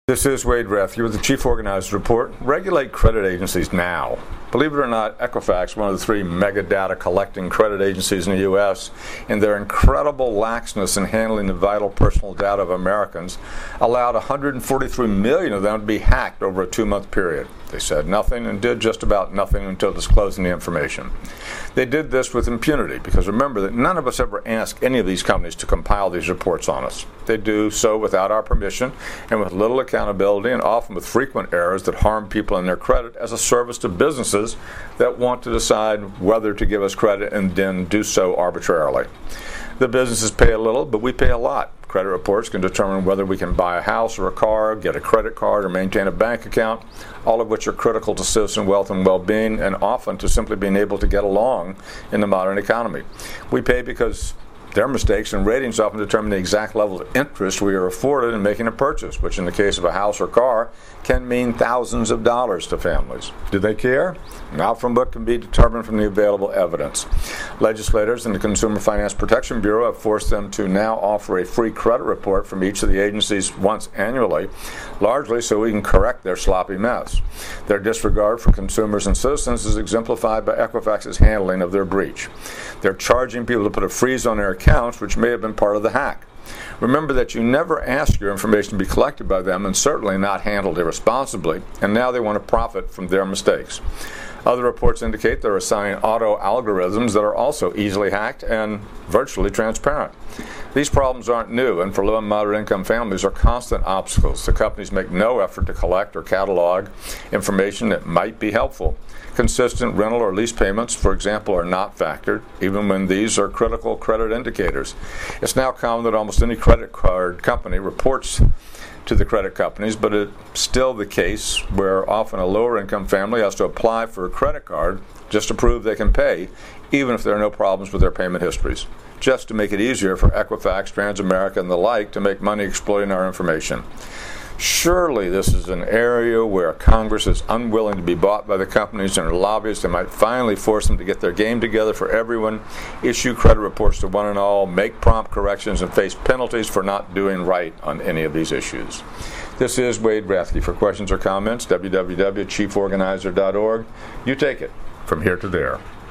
This is Wade Rathke with the Chief Organizer Report. Regulate credit agencies now. Believe it or not, Equifax, one of the three mega data collecting credit agencies in the U.S., in their incredible laxness in handling the vital personal data of Americans, allowed 143 million of them to be hacked over a 2-month period. They said nothing and did just about nothing until disclosing the information. They did this with impunity because remember that none of us ever ask any of these companies to compile these reports on us. They do so without our permission and with little accountability and often with frequent errors that harm people and their credit as a service to businesses that want to decide whether to give us credit and then do so arbitrarily. The businesses pay a little, but we pay a lot. Credit reports can determine whether we can buy a house or a car, get a credit card, or maintain a bank account, all of which are critical to citizen wealth and well-being, and often to simply being able to get along in the modern economy. We pay because their mistakes and ratings often determine the exact level of interest we are afforded in making a purchase, which in the case of a house or car can mean thousands of dollars to families. Do they care? Not from what can be determined from the available evidence. Legislators and the Consumer Finance Protection Bureau have forced them to now offer a free credit report from each of the agencies once annually, largely so we can correct their sloppy mess. Their disregard for consumers and citizens is exemplified by Equifax's handling of their breach. They're charging people to put a freeze on their accounts, which may have been part of the hack. Remember that you never asked your information to be collected by them and certainly not handled irresponsibly, and now they want to profit from their mistakes. Other reports indicate they're assigning auto algorithms that are also easily hacked and virtually transparent. These problems aren't new, and for low and moderate income families are constant obstacles. The companies make no effort to collect or catalog information that might be helpful. Consistent rental or lease payments, for example, are not factored, even when these are critical credit indicators. It's now common that almost any credit card company reports to the credit companies, but it's still the case where often a lower income family has to apply for a credit card just to prove they can pay, even if there are no problems with their payment histories, just to make it easier for Equifax, Transamerica, and the like to make money exploiting our information. Surely this is an area where Congress is unwilling to be bought by the companies and their lobbyists and might finally force them to get their game together for everyone, issue credit reports to one and all, make prompt corrections, and face penalties for not doing right on any of these issues. This is Wade Rathke. For questions or comments, www.chieforganizer.org. You take it from here to there.